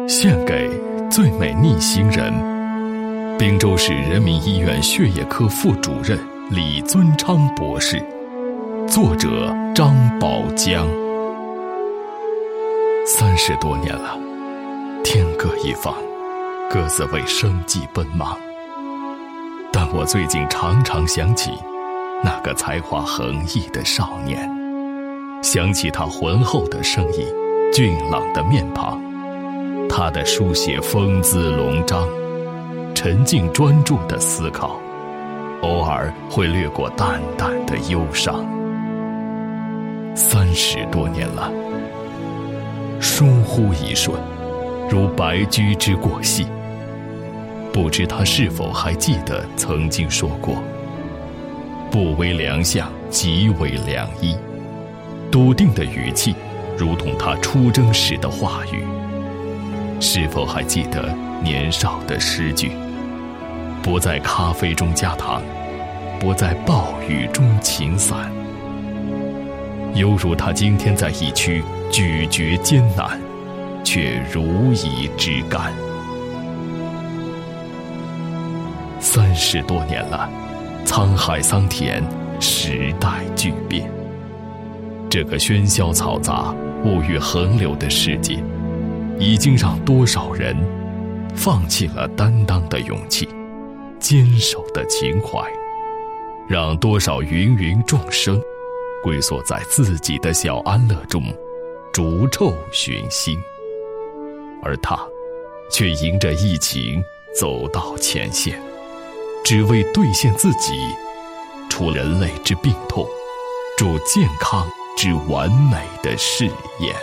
献给最美逆行人，滨州市人民医院血液科副主任李尊昌博士。作者张宝江。30多年了，天各一方，各自为生计奔忙。但我最近常常想起那个才华横溢的少年，想起他浑厚的声音，俊朗的面庞，他的书写风姿龙章，沉静专注的思考，偶尔会掠过淡淡的忧伤。30多年了，疏忽一瞬，如白驹之过隙。不知他是否还记得曾经说过，不为良相，即为良医。笃定的语气，如同他出征时的话语。是否还记得年少的诗句，不在咖啡中加糖，不在暴雨中擎伞。犹如他今天在疫区咀嚼艰难，却如饴之甘。30多年了，沧海桑田，时代巨变。这个喧嚣嘈杂、物欲横流的世界，已经让多少人放弃了担当的勇气，坚守的情怀，让多少芸芸众生龟缩在自己的小安乐中，逐臭寻腥。而他却迎着疫情走到前线，只为兑现自己除人类之病痛，助健康之完美的誓言。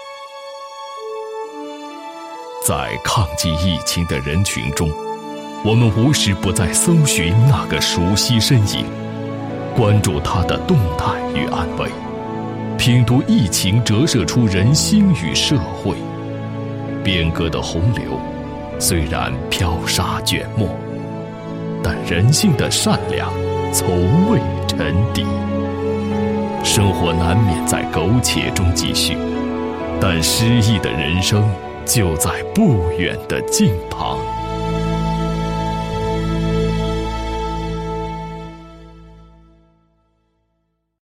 在抗击疫情的人群中，我们无时不在搜寻那个熟悉身影，关注他的动态与安危，品读疫情折射出人心与社会。变革的洪流虽然飘沙卷墨，但人性的善良从未沉底。生活难免在苟且中继续，但诗意的人生就在不远的近旁。